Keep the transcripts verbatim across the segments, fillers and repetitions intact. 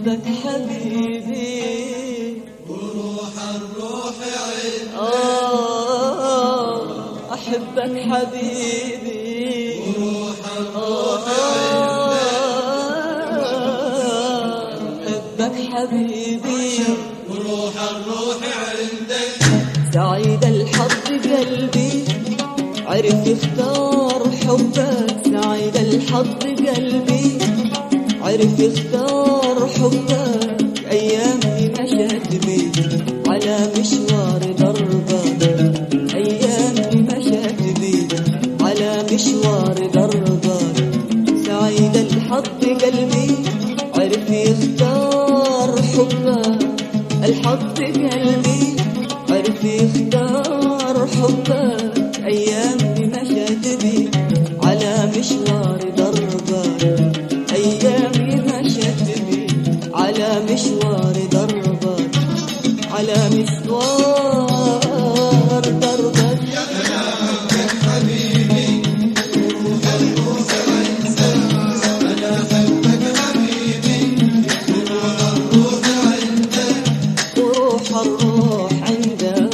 أحبك حبيبي وروح الروح عندك. آه أحبك حبيبي وروح الروح عندك. أحبك حبيبي وروح الروح عندك. سعيد الحظ قلبي عرف يختار حبك. سعيد الحظ قلبي عرف يختار حبك. أيامي مشت بي على مشوار دربك. أيامي مشت بي على مشوار دربك. سعيد الحظ قلبي عرف يختار حبك. الحظ قلبي عرف يختار حبك. أيامي مشت بي على مشوار دربك. أيامي مشت بي على مشوار دربك. على مشوار دربك. يا أحبك حبيبي وروح الروح عندك. أنا أحبك حبيبي وروح الروح عندك. وروح الروح عندك.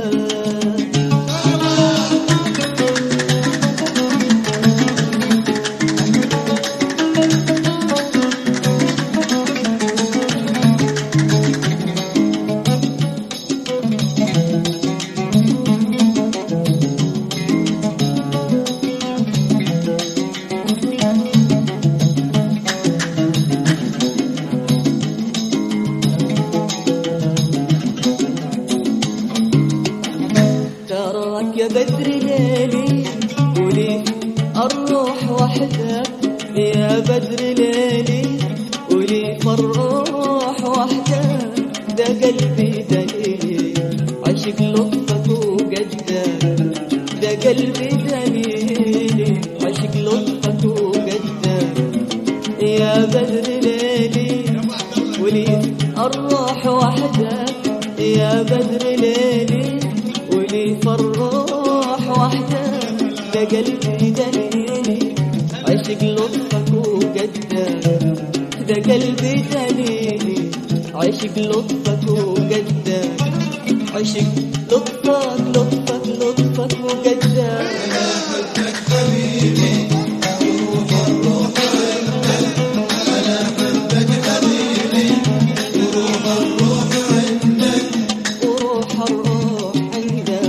تراك يا بدر ليلي ولي الروح وحدك. يا بدر ليلي ولي الروح وحدك. ده قلبي دليل عشق لطفك وقدك. ده قلبي دليل عشق لطفك وقدك. يا بدر ليلي ولي الروح وحدك. يا بدر ليلي ولي الروح وحدك. ده قلبي دليلي عشق لطفك وقدك. ده قلبي دليلي عشق لطفك وقدك. عشق لطفك لطفك لطفك وقدك. أنا أحبك حبيبي وروح الروح عندك. أنا أحبك حبيبي وروح الروح عندك. وروح الروح عندك.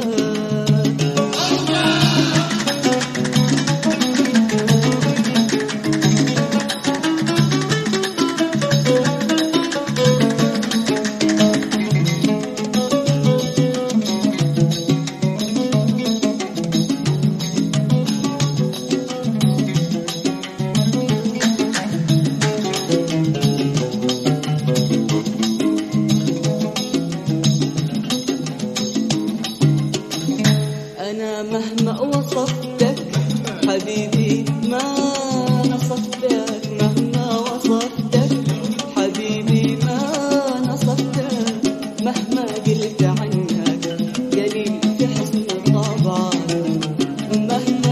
أنا مهما وصفتك حبيبي ما نصفتك. مهما وصفتك حبيبي ما نصفتك. مهما قلت عنك قليل في حسن طبعك. مهما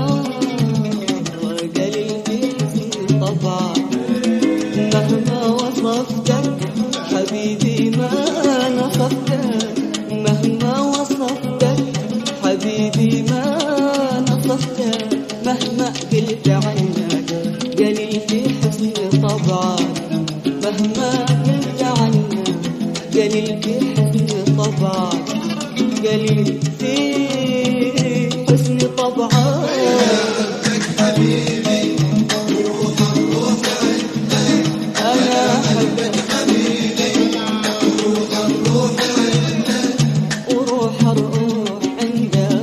قليل في حسن طبعك. مهما وصفتك حبيبي ما نصفتك. مهما وصفتك حبيبي ما نصفتك. مهما قلت عنك قليل في حسن طبعك. مهما قلت عنك قليل في حسن طبعك. قليل في حسن طبعك. أحبك حبيبي وروح الروح عندك. أنا أحبك حبيبي وروح الروح عندك. وروح الروح عندك.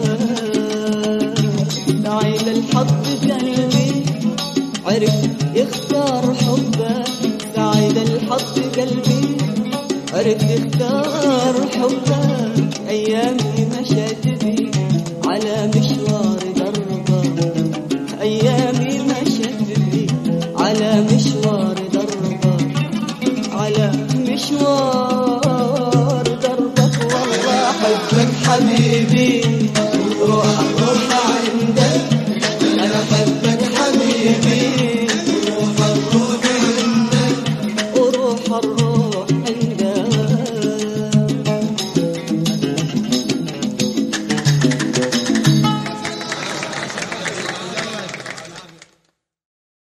سعيد الحظ قلبي عرف يختار حبك. سعيد الحظ قلبي عرف يختار حبك. أيامي مشت بي على مشوار دربك. أيامي مشت بي على